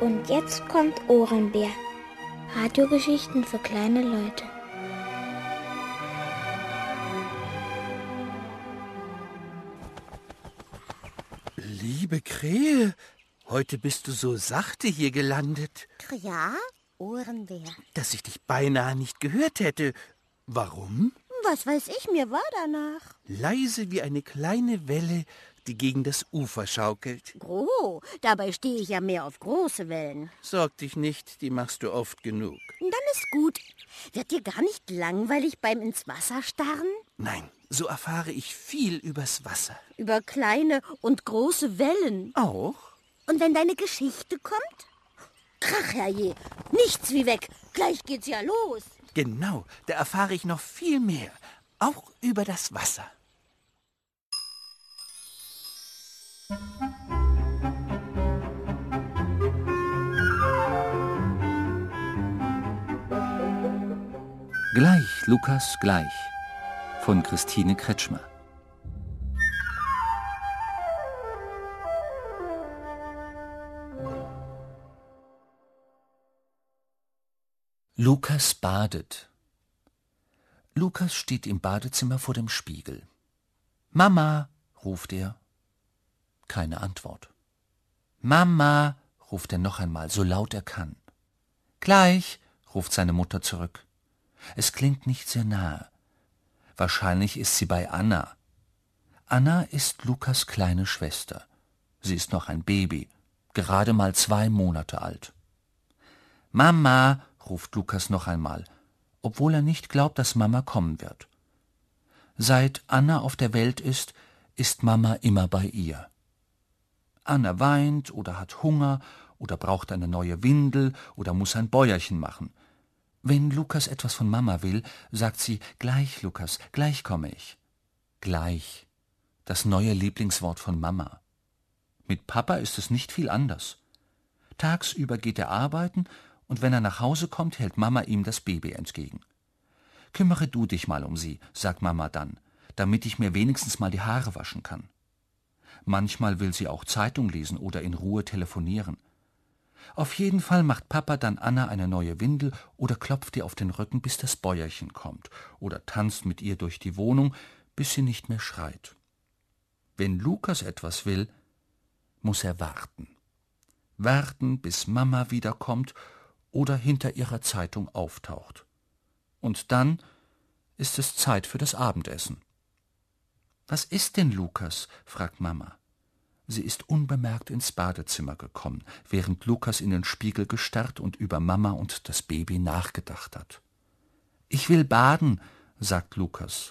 Und jetzt kommt Ohrenbär. Radiogeschichten für kleine Leute. Liebe Krähe, heute bist du so sachte hier gelandet. Ja, Ohrenbär. Dass ich dich beinahe nicht gehört hätte. Warum? Was weiß ich, mir war danach. Leise wie eine kleine Welle, die gegen das Ufer schaukelt. Oh, dabei stehe ich ja mehr auf große Wellen. Sorg dich nicht, die machst du oft genug. Dann ist gut. Wird dir gar nicht langweilig beim ins Wasser starren? Nein, so erfahre ich viel übers Wasser. Über kleine und große Wellen. Auch? Und wenn deine Geschichte kommt? Krach, herrje, nichts wie weg. Gleich geht's ja los. Genau, da erfahre ich noch viel mehr. Auch über das Wasser. Gleich, Lukas, gleich. Von Christine Kretschmer. Lukas badet. Lukas steht im Badezimmer vor dem Spiegel. »Mama«, ruft er. Keine Antwort. »Mama«, ruft er noch einmal, so laut er kann. »Gleich«, ruft seine Mutter zurück. Es klingt nicht sehr nahe. Wahrscheinlich ist sie bei Anna. Anna ist Lukas kleine Schwester. Sie ist noch ein Baby, gerade mal 2 Monate alt. »Mama«, ruft Lukas noch einmal, obwohl er nicht glaubt, dass Mama kommen wird. Seit Anna auf der Welt ist Mama immer bei ihr. Anna weint oder hat Hunger oder braucht eine neue Windel oder muss ein Bäuerchen machen. Wenn Lukas etwas von Mama will, sagt sie, »Gleich, Lukas, gleich komme ich.« Gleich, das neue Lieblingswort von Mama. Mit Papa ist es nicht viel anders. Tagsüber geht er arbeiten, und wenn er nach Hause kommt, hält Mama ihm das Baby entgegen. »Kümmere du dich mal um sie«, sagt Mama dann, »damit ich mir wenigstens mal die Haare waschen kann.« Manchmal will sie auch Zeitung lesen oder in Ruhe telefonieren. Auf jeden Fall macht Papa dann Anna eine neue Windel oder klopft ihr auf den Rücken, bis das Bäuerchen kommt, oder tanzt mit ihr durch die Wohnung, bis sie nicht mehr schreit. Wenn Lukas etwas will, muss er warten. Warten, bis Mama wiederkommt oder hinter ihrer Zeitung auftaucht. Und dann ist es Zeit für das Abendessen. »Was ist denn, Lukas?« fragt Mama. Sie ist unbemerkt ins Badezimmer gekommen, während Lukas in den Spiegel gestarrt und über Mama und das Baby nachgedacht hat. »Ich will baden«, sagt Lukas.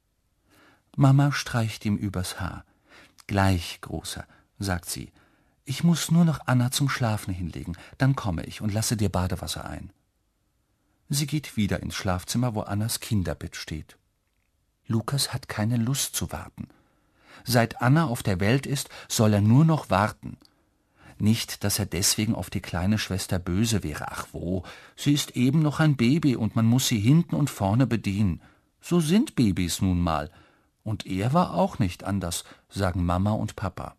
Mama streicht ihm übers Haar. »Gleich, Großer«, sagt sie. »Ich muss nur noch Anna zum Schlafen hinlegen, dann komme ich und lasse dir Badewasser ein.« Sie geht wieder ins Schlafzimmer, wo Annas Kinderbett steht. Lukas hat keine Lust zu warten. Seit Anna auf der Welt ist, soll er nur noch warten. Nicht, dass er deswegen auf die kleine Schwester böse wäre. Ach wo, sie ist eben noch ein Baby und man muss sie hinten und vorne bedienen. So sind Babys nun mal. Und er war auch nicht anders, sagen Mama und Papa.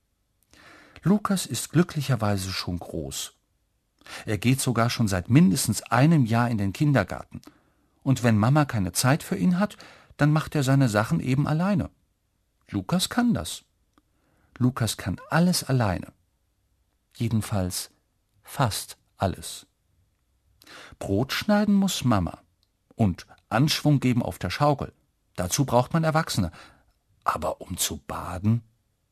Lukas ist glücklicherweise schon groß. Er geht sogar schon seit mindestens einem Jahr in den Kindergarten. Und wenn Mama keine Zeit für ihn hat, dann macht er seine Sachen eben alleine. Lukas kann das. Lukas kann alles alleine. Jedenfalls fast alles. Brot schneiden muss Mama. Und Anschwung geben auf der Schaukel. Dazu braucht man Erwachsene. Aber um zu baden?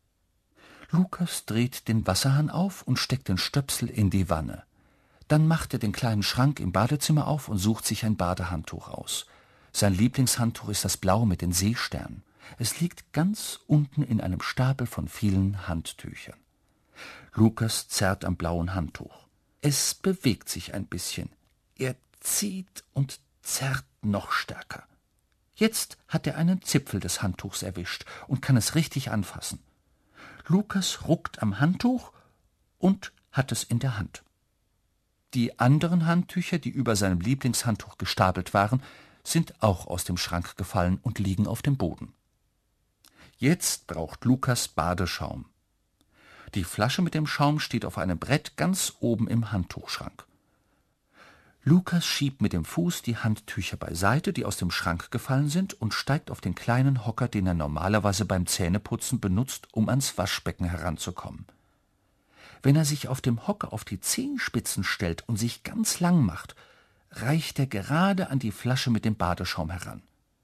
Lukas dreht den Wasserhahn auf und steckt den Stöpsel in die Wanne. Dann macht er den kleinen Schrank im Badezimmer auf und sucht sich ein Badehandtuch aus. Sein Lieblingshandtuch ist das Blaue mit den Seesternen. Es liegt ganz unten in einem Stapel von vielen Handtüchern. Lukas zerrt am blauen Handtuch. Es bewegt sich ein bisschen. Er zieht und zerrt noch stärker. Jetzt hat er einen Zipfel des Handtuchs erwischt und kann es richtig anfassen. Lukas ruckt am Handtuch und hat es in der Hand. Die anderen Handtücher, die über seinem Lieblingshandtuch gestapelt waren, sind auch aus dem Schrank gefallen und liegen auf dem Boden. Jetzt braucht Lukas Badeschaum. Die Flasche mit dem Schaum steht auf einem Brett ganz oben im Handtuchschrank. Lukas schiebt mit dem Fuß die Handtücher beiseite, die aus dem Schrank gefallen sind, und steigt auf den kleinen Hocker, den er normalerweise beim Zähneputzen benutzt, um ans Waschbecken heranzukommen. Wenn er sich auf dem Hocker auf die Zehenspitzen stellt und sich ganz lang macht, reicht er gerade an die Flasche mit dem Badeschaum heran.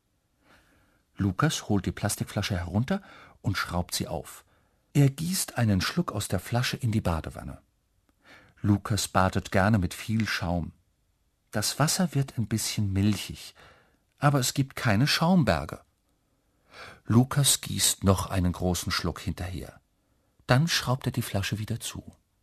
Lukas holt die Plastikflasche herunter und schraubt sie auf. Er gießt einen Schluck aus der Flasche in die Badewanne. Lukas badet gerne mit viel Schaum. Das Wasser wird ein bisschen milchig, aber es gibt keine Schaumberge. Lukas gießt noch einen großen Schluck hinterher. Dann schraubt er die Flasche wieder zu.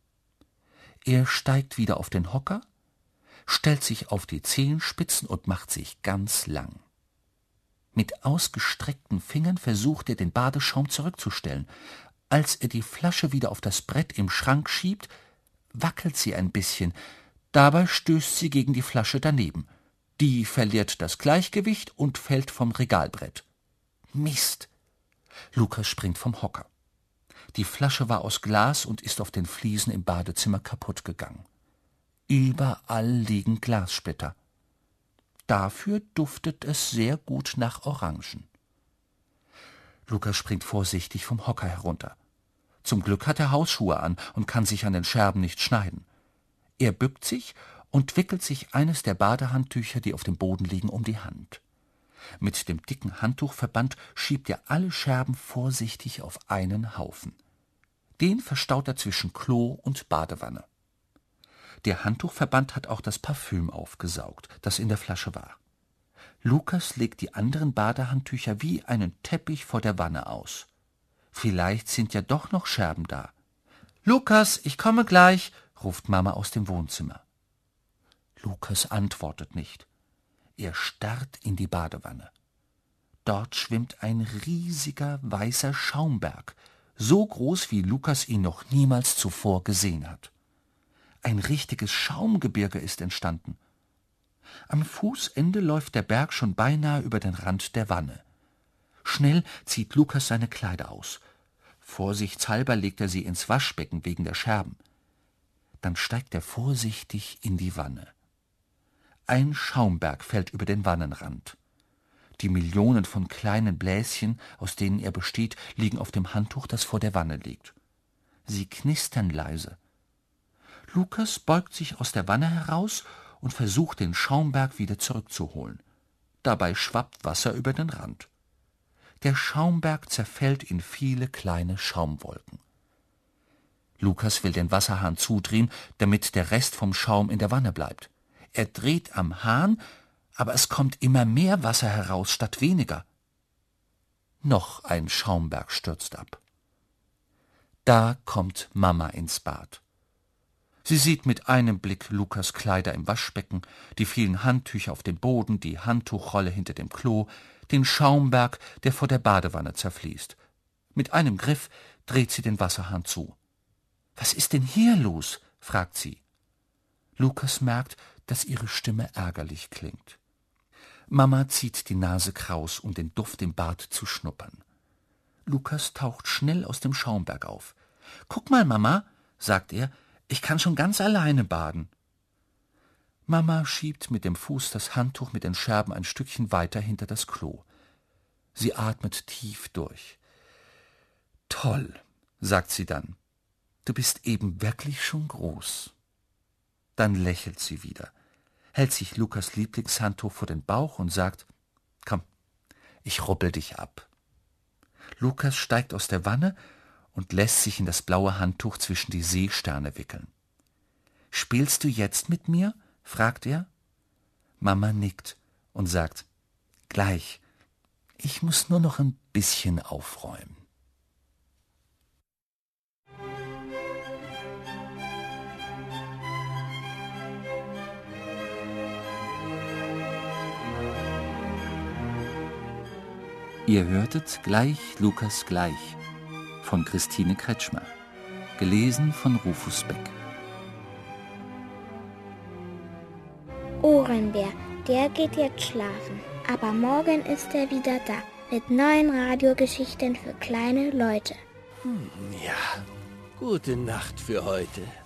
Er steigt wieder auf den Hocker, stellt sich auf die Zehenspitzen und macht sich ganz lang. Mit ausgestreckten Fingern versucht er, den Badeschaum zurückzustellen. Als er die Flasche wieder auf das Brett im Schrank schiebt, wackelt sie ein bisschen. Dabei stößt sie gegen die Flasche daneben. Die verliert das Gleichgewicht und fällt vom Regalbrett. Mist! Lukas springt vom Hocker. Die Flasche war aus Glas und ist auf den Fliesen im Badezimmer kaputt gegangen. Überall liegen Glassplitter. Dafür duftet es sehr gut nach Orangen. Lukas springt vorsichtig vom Hocker herunter. Zum Glück hat er Hausschuhe an und kann sich an den Scherben nicht schneiden. Er bückt sich und wickelt sich eines der Badehandtücher, die auf dem Boden liegen, um die Hand. Mit dem dicken Handtuchverband schiebt er alle Scherben vorsichtig auf einen Haufen. Den verstaut er zwischen Klo und Badewanne. Der Handtuchverband hat auch das Parfüm aufgesaugt, das in der Flasche war. Lukas legt die anderen Badehandtücher wie einen Teppich vor der Wanne aus. Vielleicht sind ja doch noch Scherben da. »Lukas, ich komme gleich«, ruft Mama aus dem Wohnzimmer. Lukas antwortet nicht. Er starrt in die Badewanne. Dort schwimmt ein riesiger weißer Schaumberg, so groß, wie Lukas ihn noch niemals zuvor gesehen hat. Ein richtiges Schaumgebirge ist entstanden. Am Fußende läuft der Berg schon beinahe über den Rand der Wanne. Schnell zieht Lukas seine Kleider aus. Vorsichtshalber legt er sie ins Waschbecken wegen der Scherben. Dann steigt er vorsichtig in die Wanne. Ein Schaumberg fällt über den Wannenrand. Die Millionen von kleinen Bläschen, aus denen er besteht, liegen auf dem Handtuch, das vor der Wanne liegt. Sie knistern leise. Lukas beugt sich aus der Wanne heraus und versucht, den Schaumberg wieder zurückzuholen. Dabei schwappt Wasser über den Rand. Der Schaumberg zerfällt in viele kleine Schaumwolken. Lukas will den Wasserhahn zudrehen, damit der Rest vom Schaum in der Wanne bleibt. Er dreht am Hahn, aber es kommt immer mehr Wasser heraus statt weniger. Noch ein Schaumberg stürzt ab. Da kommt Mama ins Bad. Sie sieht mit einem Blick Lukas Kleider im Waschbecken, die vielen Handtücher auf dem Boden, die Handtuchrolle hinter dem Klo, den Schaumberg, der vor der Badewanne zerfließt. Mit einem Griff dreht sie den Wasserhahn zu. »Was ist denn hier los?« fragt sie. Lukas merkt, dass ihre Stimme ärgerlich klingt. Mama zieht die Nase kraus, um den Duft im Bad zu schnuppern. Lukas taucht schnell aus dem Schaumberg auf. »Guck mal, Mama«, sagt er, »ich kann schon ganz alleine baden.« Mama schiebt mit dem Fuß das Handtuch mit den Scherben ein Stückchen weiter hinter das Klo. Sie atmet tief durch. »Toll«, sagt sie dann, »du bist eben wirklich schon groß.« Dann lächelt sie wieder, hält sich Lukas Lieblingshandtuch vor den Bauch und sagt, »Komm, ich rubbel dich ab.« Lukas steigt aus der Wanne und lässt sich in das blaue Handtuch zwischen die Seesterne wickeln. »Spielst du jetzt mit mir?« fragt er. Mama nickt und sagt, »Gleich, ich muss nur noch ein bisschen aufräumen.« Ihr hörtet Gleich, Lukas, gleich von Christine Kretschmer, gelesen von Rufus Beck. Ohrenbär, der geht jetzt schlafen, aber morgen ist er wieder da mit neuen Radiogeschichten für kleine Leute. Ja, Gute Nacht für heute.